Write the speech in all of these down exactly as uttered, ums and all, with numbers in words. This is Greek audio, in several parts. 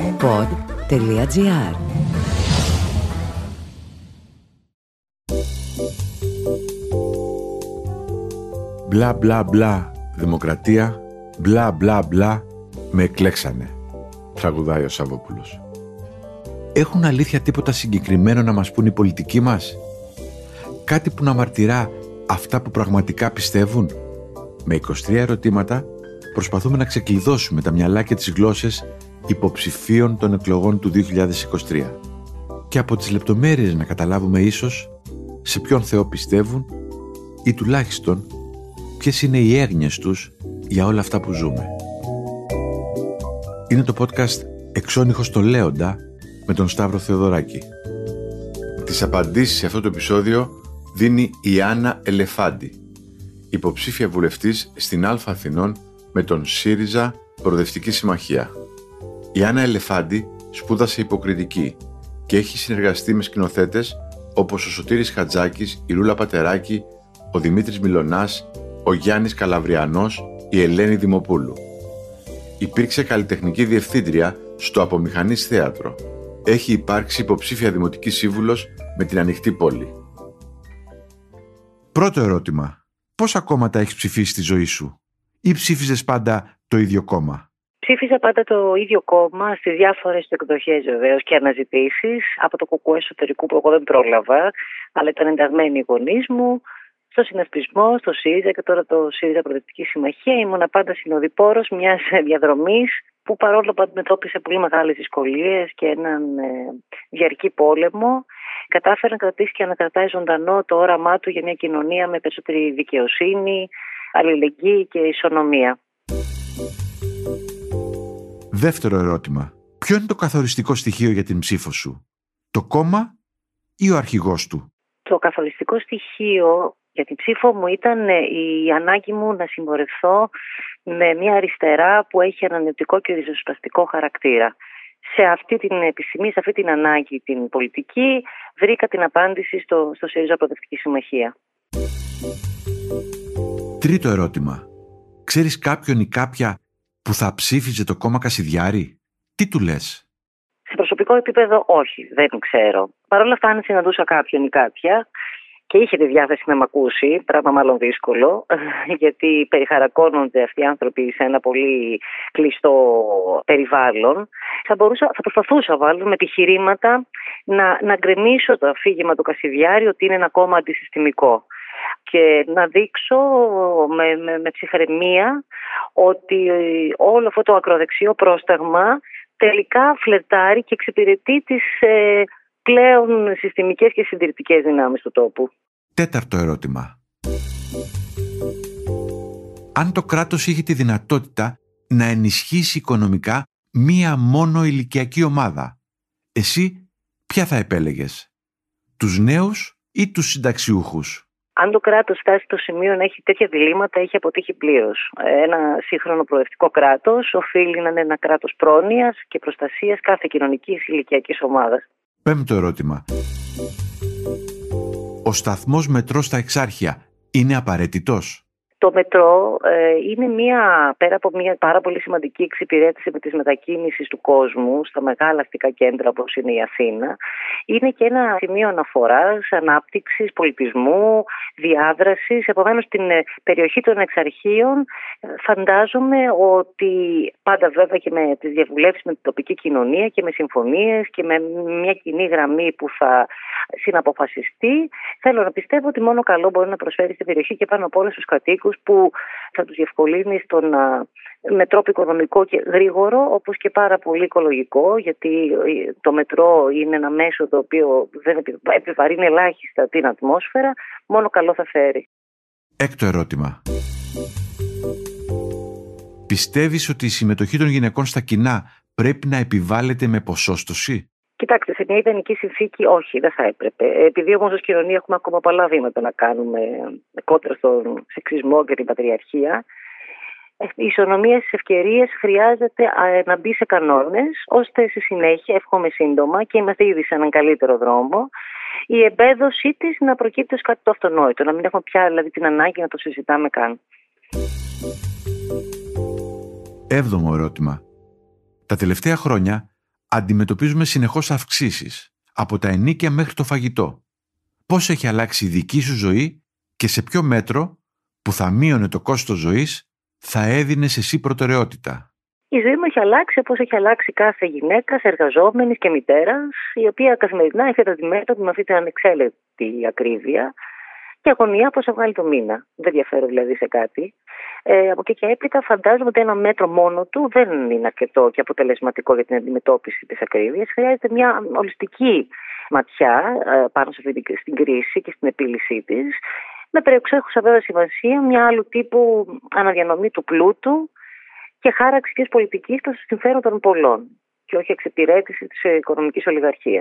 pod.gr. Μπλα μπλα μπλα δημοκρατία, μπλα μπλα μπλα με εκλέξανε, τραγουδάει ο Σαββόπουλος. Έχουν αλήθεια τίποτα συγκεκριμένο να μας πούν οι πολιτικοί μας? Κάτι που να μαρτυρά αυτά που πραγματικά πιστεύουν? Με είκοσι τρία ερωτήματα προσπαθούμε να ξεκλειδώσουμε τα μυαλά και τις γλώσσες υποψηφίων των εκλογών του δύο χιλιάδες είκοσι τρία και από τις λεπτομέρειες να καταλάβουμε ίσως σε ποιον Θεό πιστεύουν ή τουλάχιστον ποιες είναι οι έγνοιες τους για όλα αυτά που ζούμε. Είναι το podcast Εξώνυχος στο Λέοντα με τον Σταύρο Θεοδωράκη. Τις απαντήσεις σε αυτό το επεισόδιο δίνει η Άννα Ελεφάντη, υποψήφια βουλευτής στην Αλφα Αθηνών με τον ΣΥΡΙΖΑ Προοδευτική Συμμαχία. Η Άννα Ελεφάντη σπούδασε υποκριτική και έχει συνεργαστεί με σκηνοθέτες όπως ο Σωτήρης Χατζάκης, η Ρούλα Πατεράκη, ο Δημήτρης Μιλωνάς, ο Γιάννης Καλαβριανός, η Ελένη Δημοπούλου. Υπήρξε καλλιτεχνική διευθύντρια στο Απομηχανής Θέατρο. Έχει υπάρξει υποψήφια δημοτική σύμβουλος με την Ανοιχτή Πόλη. Πρώτο ερώτημα. Πόσα κόμματα έχεις ψηφίσει στη ζωή σου? Ή ψήφιζες πάντα το ίδιο κόμμα? Ψήφιζα πάντα το ίδιο κόμμα, στις διάφορες εκδοχές βεβαίως και αναζητήσεις. Από το ΚΚΕ εσωτερικού που εγώ δεν πρόλαβα, αλλά ήταν ενταγμένοι οι γονείς μου. Στο συνασπισμό, στο ΣΥΡΙΖΑ και τώρα το ΣΥΡΙΖΑ Προοδευτική Συμμαχία. Ήμουνα πάντα συνοδοιπόρος μιας διαδρομής που παρόλο που αντιμετώπισε πολύ μεγάλες δυσκολίες και έναν ε, διαρκή πόλεμο, κατάφερε να κρατήσει και να κρατάει ζωντανό το όραμά του για μια κοινωνία με περισσότερη δικαιοσύνη, αλληλεγγύη και ισονομία. Δεύτερο ερώτημα. Ποιο είναι το καθοριστικό στοιχείο για την ψήφο σου? Το κόμμα ή ο αρχηγός του? Το καθοριστικό στοιχείο για την ψήφο μου ήταν η ανάγκη μου να συμπορευθώ με μια αριστερά που έχει ανανεωτικό και ριζοσπαστικό χαρακτήρα. Σε αυτή την επισημία, σε αυτή την ανάγκη την πολιτική, βρήκα την απάντηση στο, στο ΣΥΡΙΖΑ Προοδευτική Συμμαχία. Τρίτο ερώτημα. Ξέρεις κάποιον ή κάποια που θα ψήφιζε το κόμμα Κασιδιάρη? Τι του λες? Σε προσωπικό επίπεδο όχι, δεν ξέρω. Παρ' όλα αυτά αν συναντούσα κάποιον ή κάποια και είχε τη διάθεση να μ' ακούσει, πράγμα μάλλον δύσκολο, γιατί περιχαρακώνονται αυτοί οι άνθρωποι σε ένα πολύ κλειστό περιβάλλον, θα, μπορούσα, θα προσπαθούσα βάλω, με επιχειρήματα να, να γκρεμίσω το αφήγημα του Κασιδιάρη ότι είναι ένα κόμμα αντισυστημικό και να δείξω με, με, με ψυχραιμία ότι όλο αυτό το ακροδεξιό πρόσταγμα τελικά φλερτάρει και εξυπηρετεί τις ε, πλέον συστημικές και συντηρητικές δυνάμεις του τόπου. Τέταρτο ερώτημα. Αν το κράτος είχε τη δυνατότητα να ενισχύσει οικονομικά μία μόνο ηλικιακή ομάδα, εσύ ποια θα επέλεγες? Τους νέους ή τους συνταξιούχους? Αν το κράτος φτάσει στο σημείο να έχει τέτοια διλήμματα, έχει αποτύχει πλήρως. Ένα σύγχρονο προοδευτικό κράτος οφείλει να είναι ένα κράτος πρόνοιας και προστασίας κάθε κοινωνικής ηλικιακής ομάδας. Πέμπτο ερώτημα. Ο σταθμός μετρό στα Εξάρχεια είναι απαραίτητος? Το μετρό ε, είναι μια, πέρα από μια πάρα πολύ σημαντική εξυπηρέτηση με τις μετακίνησεις του κόσμου στα μεγάλα αστικά κέντρα όπως είναι η Αθήνα, είναι και ένα σημείο αναφοράς, ανάπτυξης, πολιτισμού, διάδρασης. Επομένως, στην περιοχή των Εξαρχείων φαντάζομαι ότι πάντα βέβαια και με τις διαβουλεύσεις με την τοπική κοινωνία και με συμφωνίες και με μια κοινή γραμμή που θα συναποφασιστεί, θέλω να πιστεύω ότι μόνο καλό μπορεί να προσφέρει στην περιοχή και πάνω από όλους τους κατοίκους που θα τους διευκολύνει στο να, με τρόπο οικονομικό και γρήγορο, όπως και πάρα πολύ οικολογικό, γιατί το μετρό είναι ένα μέσο το οποίο δεν επιβαρύνει ελάχιστα την ατμόσφαιρα, μόνο καλό θα φέρει. Έκτο ερώτημα. Πιστεύεις ότι η συμμετοχή των γυναικών στα κοινά πρέπει να επιβάλλεται με ποσόστοση? Κοιτάξτε, σε μια ιδανική συνθήκη όχι, δεν θα έπρεπε. Επειδή όμως ως κοινωνία έχουμε ακόμα πολλά βήματα να κάνουμε κόντρα στον σεξισμό και την πατριαρχία, η ισονομία στις ευκαιρίες χρειάζεται να μπει σε κανόνες, ώστε στη συνέχεια, εύχομαι σύντομα και είμαστε ήδη σε έναν καλύτερο δρόμο, η εμπέδωσή της να προκύπτει ως κάτι το αυτονόητο, να μην έχουμε πια δηλαδή την ανάγκη να το συζητάμε καν. Έβδομο ερώτημα. Τα τελευταία χρόνια αντιμετωπίζουμε συνεχώς αυξήσεις, από τα ενοίκια μέχρι το φαγητό. Πώς έχει αλλάξει η δική σου ζωή και σε ποιο μέτρο που θα μείωνε το κόστος ζωής θα έδινες εσύ προτεραιότητα? Η ζωή μου έχει αλλάξει όπως έχει αλλάξει κάθε γυναίκα, εργαζόμενης και μητέρας, η οποία καθημερινά έρχεται αντιμέτωπη με αυτή την ανεξέλεγκτη ακρίβεια και αγωνία πώς θα βγάλει το μήνα. Δεν διαφέρω δηλαδή σε κάτι. Ε, από εκεί και έπειτα φαντάζομαι ότι ένα μέτρο μόνο του δεν είναι αρκετό και αποτελεσματικό για την αντιμετώπιση της ακρίβειας. Χρειάζεται μια ολιστική ματιά ε, πάνω σε αυτή την κρίση και στην επίλυσή της, με περιεξέχουσα βέβαια σημασία μια άλλου τύπου αναδιανομή του πλούτου και χάραξη της πολιτικής προς το συμφέρον των πολλών και όχι εξυπηρέτηση της οικονομικής ολιγαρχίας.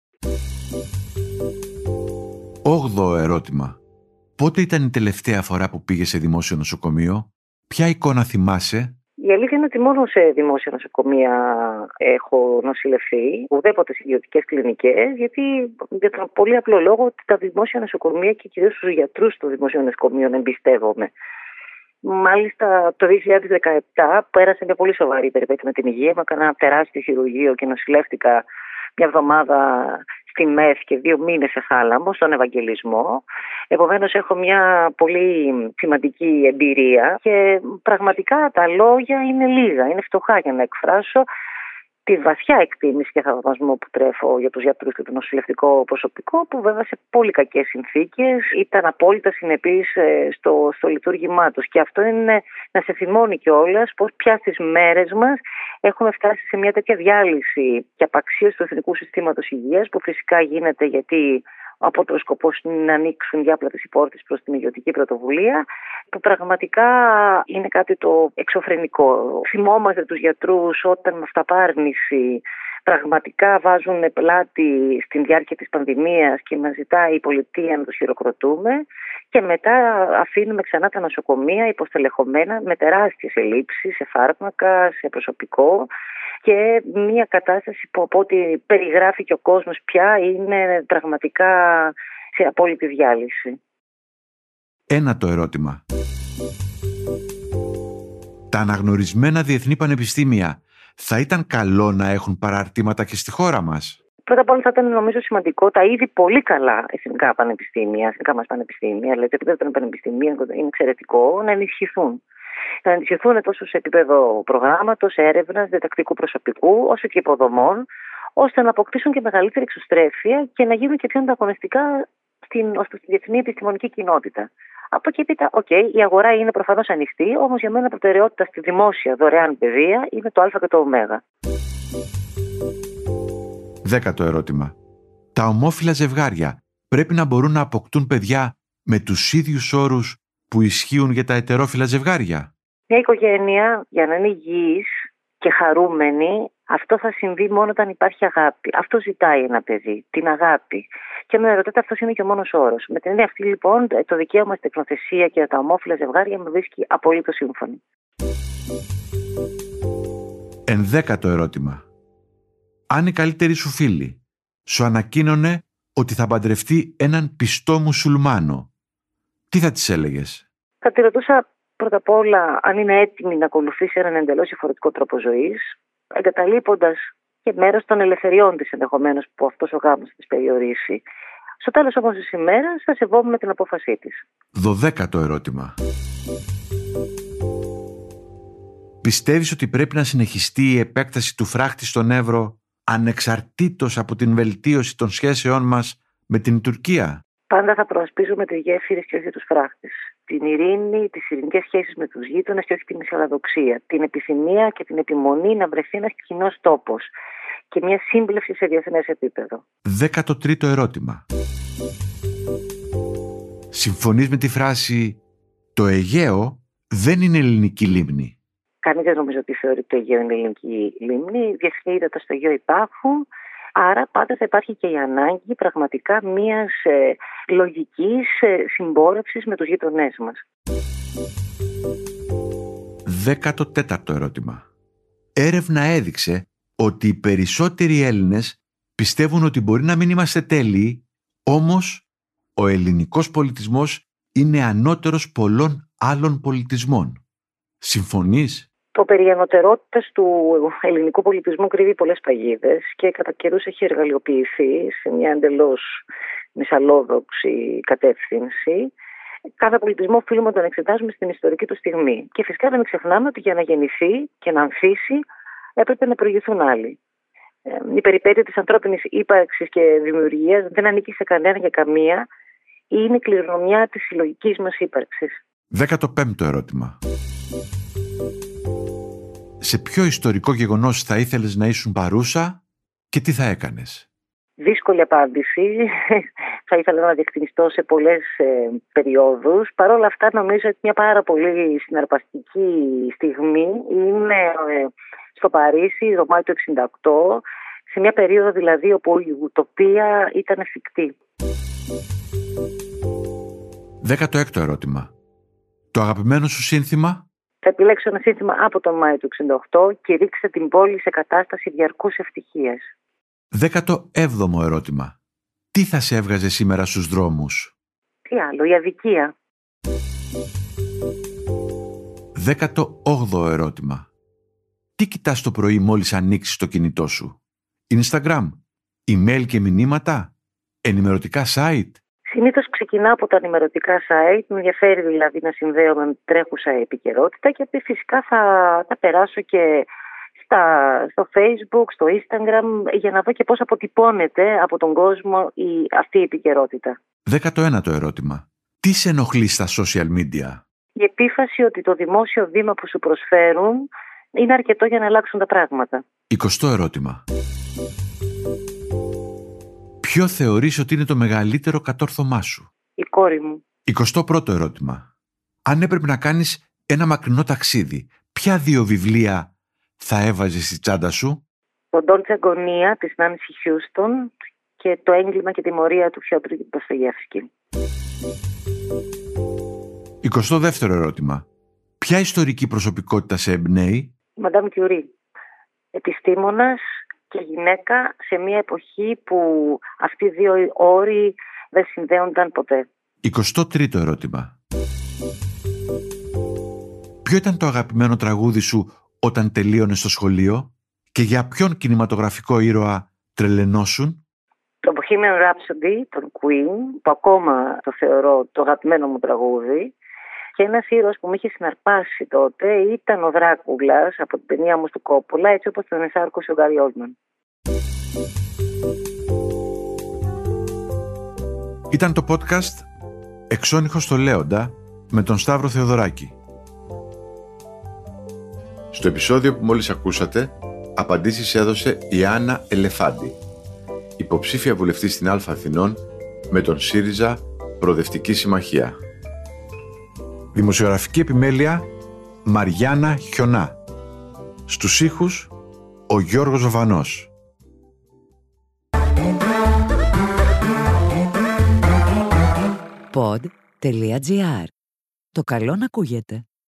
Όγδοο ερώτημα. Πότε ήταν η τελευταία φορά που πήγες σε δημόσιο νοσοκομείο? Ποια εικόνα θυμάσαι? Η αλήθεια είναι ότι μόνο σε δημόσια νοσοκομεία έχω νοσηλευθεί, ουδέποτε σε ιδιωτικές κλινικές, γιατί για τον πολύ απλό λόγο ότι τα δημόσια νοσοκομεία και κυρίως τους γιατρούς των δημοσίων νοσοκομείων εμπιστεύομαι. Μάλιστα το δύο χιλιάδες δεκαεπτά πέρασε μια πολύ σοβαρή περιπέτεια με την υγεία μου. Έκανα ένα τεράστιο χειρουργείο και νοσηλεύτηκα μια εβδομάδα στη ΜΕΘ και δύο μήνες σε Θάλαμο, στον Ευαγγελισμό. Επομένως έχω μια πολύ σημαντική εμπειρία και πραγματικά τα λόγια είναι λίγα, είναι φτωχά για να εκφράσω τη βαθιά εκτίμηση και θαυμασμό που τρέφω για τους γιατρούς και το νοσηλευτικό προσωπικό, που βέβαια σε πολύ κακές συνθήκες ήταν απόλυτα συνεπείς στο, στο λειτουργήμά τους. Και αυτό είναι να σε θυμώνει κιόλας πως πια στις μέρες μας έχουμε φτάσει σε μια τέτοια διάλυση και απαξίωση του εθνικού συστήματος υγείας, που φυσικά γίνεται γιατί ο απότερος σκοπός είναι να ανοίξουν διάπλατες οι πόρτες προς την ιδιωτική πρωτοβουλία, που πραγματικά είναι κάτι το εξωφρενικό. Θυμόμαστε τους γιατρούς όταν με αυταπάρνηση πραγματικά βάζουν πλάτη στην διάρκεια της πανδημίας και μας ζητάει η πολιτεία να τους χειροκροτούμε, και μετά αφήνουμε ξανά τα νοσοκομεία υποστελεχωμένα με τεράστιες ελλείψεις σε φάρμακα, σε προσωπικό, και μια κατάσταση που από ό,τι περιγράφει και ο κόσμος πια είναι πραγματικά σε απόλυτη διάλυση. Ένα το ερώτημα. Τα αναγνωρισμένα διεθνή πανεπιστήμια θα ήταν καλό να έχουν παραρτήματα και στη χώρα μας? Πρώτα απ' όλα θα ήταν νομίζω σημαντικό τα ήδη πολύ καλά εθνικά πανεπιστήμια, εθνικά μας πανεπιστήμια, δηλαδή το επίπεδο των πανεπιστημίων είναι εξαιρετικό, να ενισχυθούν. Να ενισχυθούν τόσο σε επίπεδο προγράμματος, έρευνας, διδακτικού προσωπικού, όσο και υποδομών, ώστε να αποκτήσουν και μεγαλύτερη εξωστρέφεια και να γίνουν και πιο ανταγωνιστικά στην, στην διεθνή επιστημονική κοινότητα. Από εκεί έπειτα, οκ, okay, η αγορά είναι προφανώς ανοιχτή, όμως για μένα προτεραιότητα στη δημόσια δωρεάν παιδεία είναι το Α και το Ω. Δέκατο ερώτημα. Τα ομόφυλα ζευγάρια πρέπει να μπορούν να αποκτούν παιδιά με τους ίδιους όρους που ισχύουν για τα ετερόφυλα ζευγάρια? Μια οικογένεια για να είναι υγιής και χαρούμενη, αυτό θα συμβεί μόνο όταν υπάρχει αγάπη. Αυτό ζητάει ένα παιδί, την αγάπη. Και με ρωτάτε, αυτός είναι και ο μόνος όρος. Με την έννοια αυτή, λοιπόν, το δικαίωμα στην τεκνοθεσία και τα ομόφυλα ζευγάρια με βρίσκει απολύτως σύμφωνη. Ενδέκατο ερώτημα. Αν η καλύτερη σου φίλη σου ανακοίνωνε ότι θα παντρευτεί έναν πιστό μουσουλμάνο, τι θα της έλεγες? Θα τη ρωτούσα πρώτα απ' όλα αν είναι έτοιμη να ακολουθήσει έναν εντελώς διαφορετικό τρόπο ζωής, εγκαταλείποντας και μέρος των ελευθεριών της ενδεχομένως που αυτός ο γάμος της περιορίσει. Στο τέλος όμως της ημέρας θα σεβόμουν την απόφασή της. Δωδέκατο ερώτημα. Πιστεύεις ότι πρέπει να συνεχιστεί η επέκταση του φράχτη στον Εύρο ανεξαρτήτως από την βελτίωση των σχέσεών μας με την Τουρκία? Πάντα θα προασπίζουμε τις γέφυρες και όχι τους φράχτες. Την ειρήνη, τις ειρηνικές σχέσεις με τους γείτονες και όχι την ισχυροδοξία. Την επιθυμία και την επιμονή να βρεθεί ένας κοινός τόπος και μια σύμπλευση σε διεθνές επίπεδο. Δέκατο τρίτο ερώτημα. Συμφωνείς με τη φράση «Το Αιγαίο δεν είναι ελληνική λίμνη»? Κανείς δεν νομίζω ότι θεωρεί ότι το Αιγαίο είναι ελληνική λίμνη. Διεθνή ύδατα στο Αιγαίο υπάρχουν. Άρα πάντα θα υπάρχει και η ανάγκη πραγματικά μιας ε, λογικής ε, συμπόρευσης με τους γείτονές μας. Δέκατο τέταρτο ερώτημα. Έρευνα έδειξε ότι οι περισσότεροι Έλληνες πιστεύουν ότι μπορεί να μην είμαστε τέλειοι, όμως ο ελληνικός πολιτισμός είναι ανώτερος πολλών άλλων πολιτισμών. Συμφωνείς? Το περί ανωτερότητας του ελληνικού πολιτισμού κρύβει πολλές παγίδες και κατά καιρούς έχει εργαλειοποιηθεί σε μια εντελώς μυσαλλόδοξη κατεύθυνση. Κάθε πολιτισμό οφείλουμε να τον εξετάζουμε στην ιστορική του στιγμή. Και φυσικά δεν ξεχνάμε ότι για να γεννηθεί και να ανθίσει έπρεπε να προηγηθούν άλλοι. Η περιπέτεια της ανθρώπινης ύπαρξης και δημιουργίας δεν ανήκει σε κανένα και καμία. Είναι κληρονομιά της συλλογικής μας ύπαρξης. Δέκατο πέμπτο ερώτημα. Σε ποιο ιστορικό γεγονός θα ήθελες να ήσουν παρούσα και τι θα έκανες? Δύσκολη απάντηση. Θα ήθελα να διευκρινιστώ σε πολλές ε, περιόδους. Παρ' όλα αυτά νομίζω ότι μια πάρα πολύ συναρπαστική στιγμή είναι ε, στο Παρίσι, το Μάιο του εξήντα οκτώ, σε μια περίοδο δηλαδή όπου η ουτοπία ήταν εφικτή. Δέκατο έκτο ερώτημα. Το αγαπημένο σου σύνθημα? Θα επιλέξω ένα σύνθημα από τον Μάιο του εξήντα οκτώ: «Κηρύξε την πόλη σε κατάσταση διαρκούς ευτυχίας». Δέκατο έβδομο ερώτημα. Τι θα σε έβγαζε σήμερα στους δρόμους? Τι άλλο, η αδικία. Δέκατο όγδοο ερώτημα. Τι κοιτάς το πρωί μόλις ανοίξεις το κινητό σου? Instagram, email και μηνύματα, ενημερωτικά site? Συνήθως ξεκινάω από τα ενημερωτικά site, με ενδιαφέρει δηλαδή να συνδέομαι με τρέχουσα επικαιρότητα και φυσικά θα, θα περάσω και στα, στο Facebook, στο Instagram για να δω και πώς αποτυπώνεται από τον κόσμο η, αυτή η επικαιρότητα. Δέκατο ένατο ερώτημα. Τι σε ενοχλεί στα social media? Η επίφαση ότι το δημόσιο βήμα που σου προσφέρουν είναι αρκετό για να αλλάξουν τα πράγματα. Εικοστό ερώτημα. Ποιο θεωρείς ότι είναι το μεγαλύτερο κατόρθωμά σου? Η κόρη μου. Εικοστό πρώτο ερώτημα. Αν έπρεπε να κάνεις ένα μακρινό ταξίδι, ποια δύο βιβλία θα έβαζες στη τσάντα σου? Το Ντόλτσε Αγκονία της Νάνση Χιούστον και Το έγκλημα και τιμωρία του Φιόντρ Ντοστογιέφσκι. εικοστό δεύτερο ερώτημα. Ποια ιστορική προσωπικότητα σε εμπνέει? Μαντάμ Κιουρί. Επιστήμονας και γυναίκα σε μια εποχή που αυτοί οι δύο όροι δεν συνδέονταν ποτέ. εικοστό τρίτο ερώτημα. Ποιο ήταν το αγαπημένο τραγούδι σου όταν τελείωνες στο σχολείο και για ποιον κινηματογραφικό ήρωα τρελαινόσουν? Το Bohemian Rhapsody, τον Queen, που ακόμα το θεωρώ το αγαπημένο μου τραγούδι. Και ένας ήρωας που με είχε συναρπάσει τότε ήταν ο Δράκουλας από την ταινία μου του Κόπολα, έτσι όπως τον ενσάρκωσε ο Γκάρι Όλτμαν. Ήταν το podcast «Εξώνυχος στο Λέοντα» με τον Σταύρο Θεοδωράκη. Στο επεισόδιο που μόλις ακούσατε, απαντήσεις έδωσε η Άννα Ελεφάντη, υποψήφια βουλευτή στην Αλφα Αθηνών με τον ΣΥΡΙΖΑ Προοδευτική Συμμαχία. Δημοσιογραφική επιμέλεια Μαριάννα Χιονά. Στους ήχους ο Γιώργος Βαβανός. pod τελεία τζι άρ. Το καλό να ακούγεται.